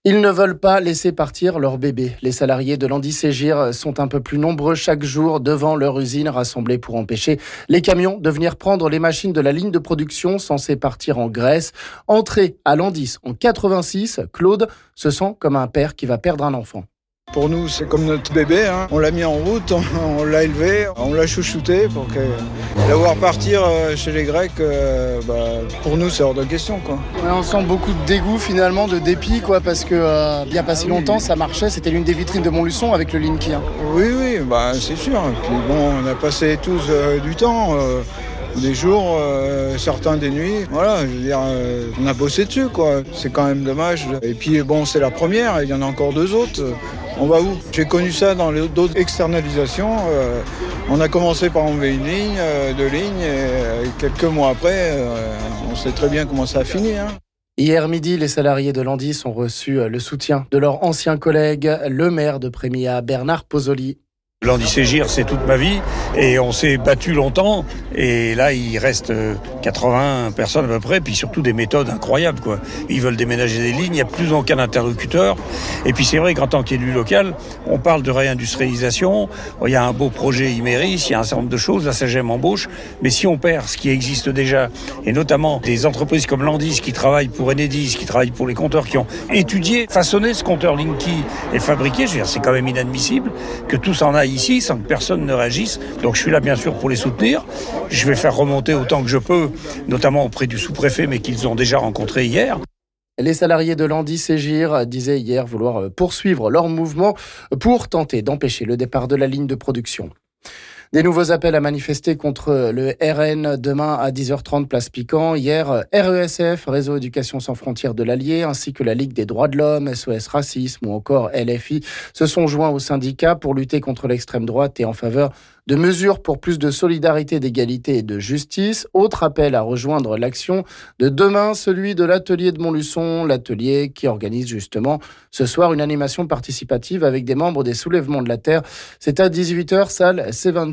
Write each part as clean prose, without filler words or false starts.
Ils ne veulent pas laisser partir leur bébé. Les salariés de Landy Ségir sont un peu plus nombreux chaque jour devant leur usine rassemblés pour empêcher les camions de venir prendre les machines de la ligne de production censées partir en Grèce. Entré à Landis en 86, Claude se sent comme un père qui va perdre un enfant. Pour nous, c'est comme notre bébé. On l'a mis en route, on l'a élevé, on l'a chouchouté pour que l'avoir partir chez les Grecs, pour nous, c'est hors de question, quoi. Ouais, on sent beaucoup de dégoût finalement, de dépit, parce que bien passé longtemps, ça marchait. C'était l'une des vitrines de Montluçon avec le Linky. Oui, c'est sûr. Puis bon, on a passé tous du temps. Des jours, certains des nuits. Voilà, je veux dire, on a bossé dessus, quoi. C'est quand même dommage. Et puis bon, c'est la première, il y en a encore deux autres. On va où? J'ai connu ça dans d'autres externalisations. On a commencé par enlever une ligne, deux lignes, et quelques mois après, on sait très bien comment ça a fini. Hier midi, les salariés de Landis ont reçu le soutien de leur ancien collègue, le maire de Prémia, Bernard Pozzoli. Landy Ségir, c'est toute ma vie et on s'est battu longtemps et là il reste 80 personnes à peu près, puis surtout des méthodes incroyables, quoi. Ils veulent déménager des lignes, il n'y a plus aucun interlocuteur et puis c'est vrai qu'en tant qu'élu local, on parle de réindustrialisation, il y a un beau projet Imeris, il y a un certain nombre de choses, la SAGEM embauche, mais si on perd ce qui existe déjà et notamment des entreprises comme Landis qui travaillent pour Enedis, qui travaillent pour les compteurs, qui ont étudié, façonné ce compteur Linky et fabriqué, je veux dire, c'est quand même inadmissible que tout s'en aille ici sans que personne ne réagisse. Donc je suis là bien sûr pour les soutenir. Je vais faire remonter autant que je peux, notamment auprès du sous-préfet, mais qu'ils ont déjà rencontré hier. Les salariés de Landy Ségir disaient hier vouloir poursuivre leur mouvement pour tenter d'empêcher le départ de la ligne de production. Des nouveaux appels à manifester contre le RN demain à 10h30 place Piquant. Hier, RESF, Réseau Éducation Sans Frontières de l'Allier, ainsi que la Ligue des droits de l'homme, SOS Racisme ou encore LFI se sont joints au syndicat pour lutter contre l'extrême droite et en faveur de mesures pour plus de solidarité, d'égalité et de justice. Autre appel à rejoindre l'action de demain, celui de l'atelier de Montluçon, l'atelier qui organise justement ce soir une animation participative avec des membres des Soulèvements de la Terre. C'est à 18h, salle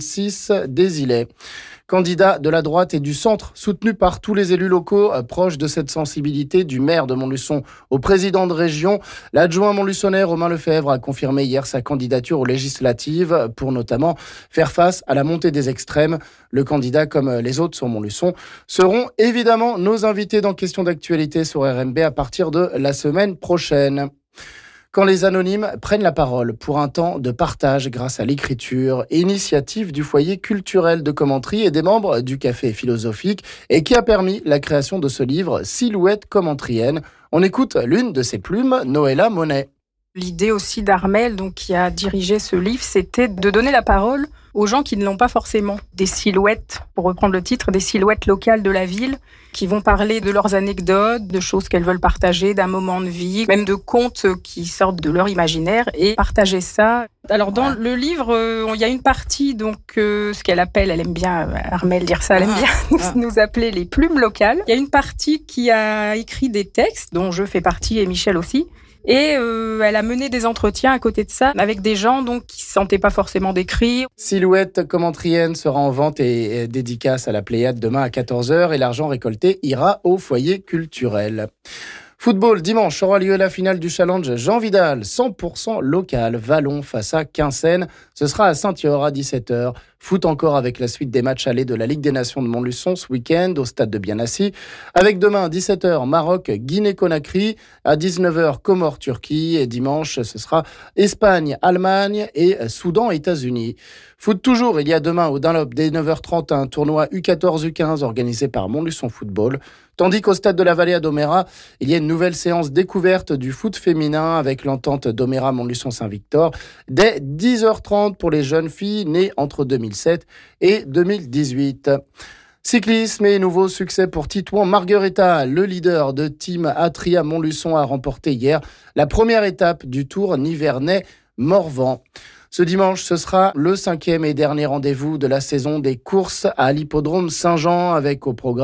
C26 des Îlets. Candidat de la droite et du centre, soutenu par tous les élus locaux proches de cette sensibilité, du maire de Montluçon au président de région, l'adjoint montluçonnais Romain Lefebvre a confirmé hier sa candidature aux législatives pour notamment faire face à la montée des extrêmes. Le candidat, comme les autres sur Montluçon, seront évidemment nos invités dans Questions d'actualité sur RMB à partir de la semaine prochaine. Quand les anonymes prennent la parole pour un temps de partage grâce à l'écriture, initiative du foyer culturel de Commentry et des membres du Café philosophique et qui a permis la création de ce livre Silhouette commentrienne. On écoute l'une de ses plumes, Noëlla Monet. L'idée aussi d'Armel, qui a dirigé ce livre, c'était de donner la parole aux gens qui ne l'ont pas forcément. Des silhouettes, pour reprendre le titre, des silhouettes locales de la ville, qui vont parler de leurs anecdotes, de choses qu'elles veulent partager, d'un moment de vie, même de contes qui sortent de leur imaginaire, et partager ça. Alors dans le livre, il y a une partie, ce qu'elle appelle, elle aime bien, Armel dire ça, elle aime bien nous appeler les plumes locales. Il y a une partie qui a écrit des textes, dont je fais partie et Michel aussi. Et elle a mené des entretiens à côté de ça avec des gens qui se sentaient pas forcément d'écrire. Silhouette commentrienne sera en vente et dédicace à la Pléiade demain à 14h et l'argent récolté ira au foyer culturel. Football, dimanche aura lieu la finale du challenge Jean Vidal, 100% local, Vallon face à Quinssaines. Ce sera à Saint-Yor à 17h. Foot encore avec la suite des matchs allés de la Ligue des Nations de Montluçon ce week-end au stade de Biennassi. Avec demain à 17h, Maroc, Guinée-Conakry. À 19h, Comores, Turquie. Et dimanche, ce sera Espagne, Allemagne et Soudan, États-Unis. Foot toujours, il y a demain au Dunlop dès 9h30 un tournoi U14-U15 organisé par Montluçon Football. Tandis qu'au stade de la Vallée à Domérat, il y a une nouvelle séance découverte du foot féminin avec l'entente Domérat-Montluçon-Saint-Victor dès 10h30 pour les jeunes filles nées entre 2007 et 2018. Cyclisme et nouveau succès pour Titouan Marguerita. Le leader de Team Atria Montluçon a remporté hier la première étape du Tour Nivernais-Morvan. Ce dimanche, ce sera le 5e et dernier rendez-vous de la saison des courses à l'hippodrome Saint-Jean avec au programme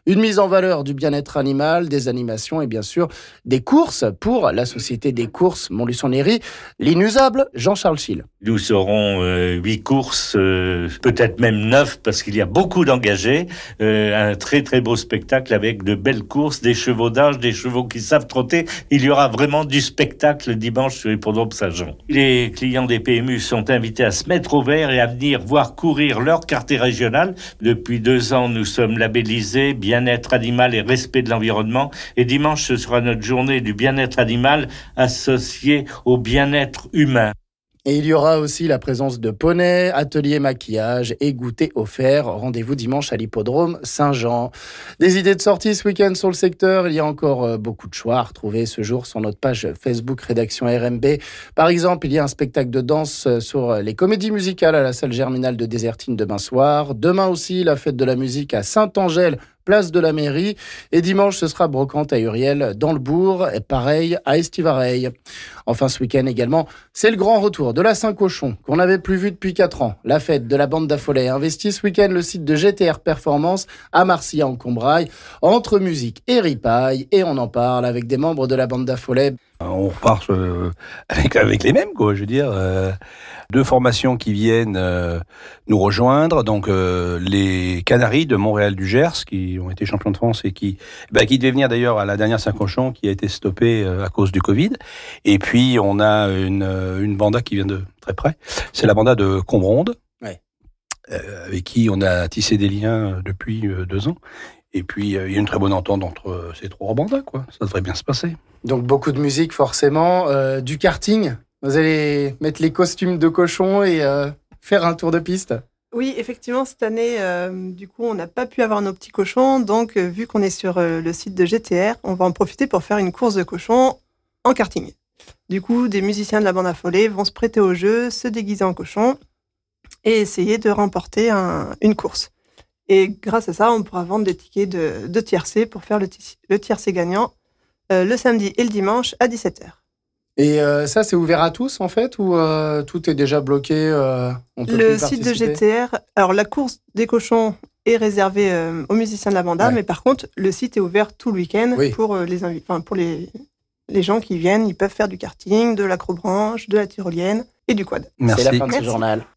Une mise en valeur du bien-être animal, des animations et bien sûr des courses pour la Société des courses Montluçon-Néry. L'inusable Jean-Charles Schill. Nous aurons 8 courses, peut-être même 9 parce qu'il y a beaucoup d'engagés. Un très très beau spectacle avec de belles courses, des chevaux d'âge, des chevaux qui savent trotter. Il y aura vraiment du spectacle dimanche sur l'hippodrome Saint-Jean. Les clients des PMU sont invités à se mettre au vert et à venir voir courir leur quartier régional. Depuis 2 ans, nous sommes labellisés bien-être animal et respect de l'environnement. Et dimanche, ce sera notre journée du bien-être animal associée au bien-être humain. Et il y aura aussi la présence de poneys, atelier maquillage et goûter offert. Rendez-vous dimanche à l'hippodrome Saint-Jean. Des idées de sortie ce week-end sur le secteur. Il y a encore beaucoup de choix à retrouver ce jour sur notre page Facebook Rédaction RMB. Par exemple, il y a un spectacle de danse sur les comédies musicales à la salle Germinal de Désertine demain soir. Demain aussi, la fête de la musique à Saint-Angèle, place de la mairie. Et dimanche, ce sera brocante à Uriel, dans le bourg, et pareil à Estivareil. Enfin, ce week-end également, c'est le grand retour de la Saint-Cochon, qu'on n'avait plus vu depuis 4 ans. La fête de la bande d'Affolay investit ce week-end le site de GTR Performance à Marcilly en Combraille, entre musique et ripaille. Et on en parle avec des membres de la bande d'Affolay. On repart avec les mêmes, quoi. Je veux dire, 2 formations qui viennent nous rejoindre. Donc, les Canaries de Montréal du Gers, qui ont été champions de France et qui devaient venir d'ailleurs à la dernière Saint-Cochon, qui a été stoppée à cause du Covid. Et puis, on a une banda qui vient de très près. C'est la banda de Combronde, ouais. Avec qui on a tissé des liens depuis 2 ans. Et puis, il y a une très bonne entente entre ces 3 bandas, quoi. Ça devrait bien se passer. Donc, beaucoup de musique, forcément. Du karting. Vous allez mettre les costumes de cochon et faire un tour de piste. Oui, effectivement, cette année, du coup, on n'a pas pu avoir nos petits cochons. Donc, vu qu'on est sur le site de GTR, on va en profiter pour faire une course de cochons en karting. Du coup, des musiciens de la bande Affolay vont se prêter au jeu, se déguiser en cochon et essayer de remporter une course. Et grâce à ça, on pourra vendre des tickets de tiercé pour faire le tiercé gagnant le samedi et le dimanche à 17h. Et ça, c'est ouvert à tous, en fait, ou tout est déjà bloqué on peut Le plus site de participer GTR, alors la course des cochons est réservée aux musiciens de la banda, mais par contre, le site est ouvert tout le week-end pour les gens qui viennent. Ils peuvent faire du karting, de l'acrobranche, de la tyrolienne et du quad. Merci. C'est la fin de ce journal.